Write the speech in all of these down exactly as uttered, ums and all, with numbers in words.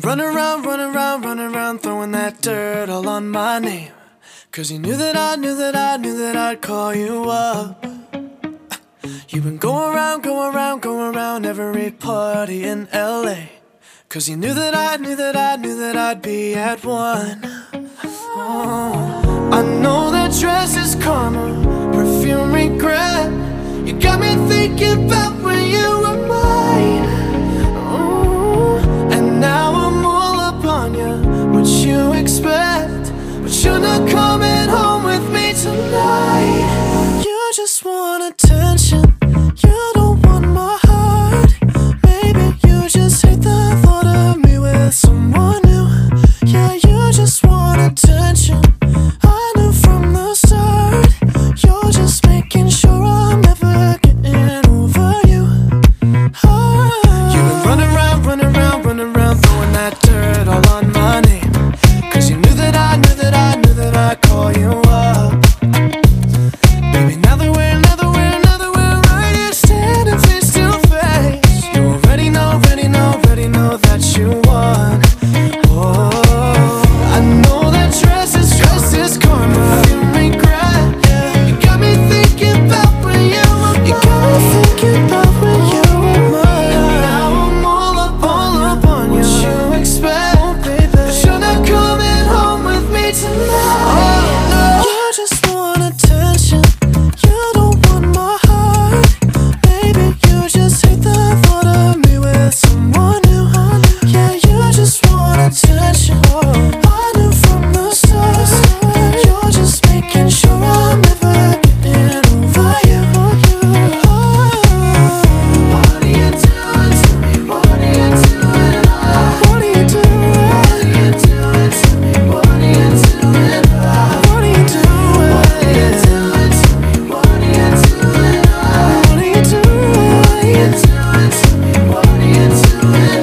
run around, run around, run around, throwing that dirt all on my name. Cause you knew that I knew that I knew that I'd call you up. You've been going around, going around, going around every party in L A. Cause you knew that I knew that I knew that I'd be at one. Oh, I know that dress is karma, perfume regret. You got me thinking about when you were mine. Oh, and now I'm all up on you, what you expect. But you're not coming home with me tonight. You just want attention, you don't want my heart. Maybe you just hate the thought of me with someone new. Yeah, you just want attention, I knew from the start. You're just making sure I'm never getting over you. Oh. You've been running around, running around, running around, throwing that dirt all on my name. Cause you knew that I knew that I knew that I'd call you up. Baby, now that we're, now that we're, now that we're right here standing face to face, you already know, already know, already know that you won. Oh, I know that dress is, dress is karma, you regret. Yeah. You got me thinking about when you were mine. You got me thinking about when you were mine. And now I'm all up, all up on you. What you expect, oh, baby, but you're not coming home with me tonight. Oh, no. You just want attention, you don't want my heart. Maybe you just hate the thought of me with someone new. Yeah, you just want attention, I knew from the start. You're just making sure I'm never getting over you. Oh. What are you doing to me? What are you doing? What are you doing? What are you doing to me? What are you doing? What are you doing? What are you doing to me? What are you doing? What are you doing? What are you doing to me? What are you doing?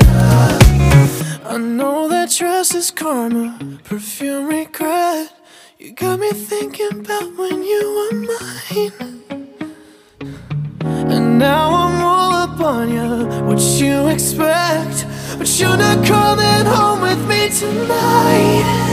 I know that dress is karma, perfume regret. You got me thinking about when you were mine. And now I'm all up on you, what you expect. But you're not coming home with me tonight.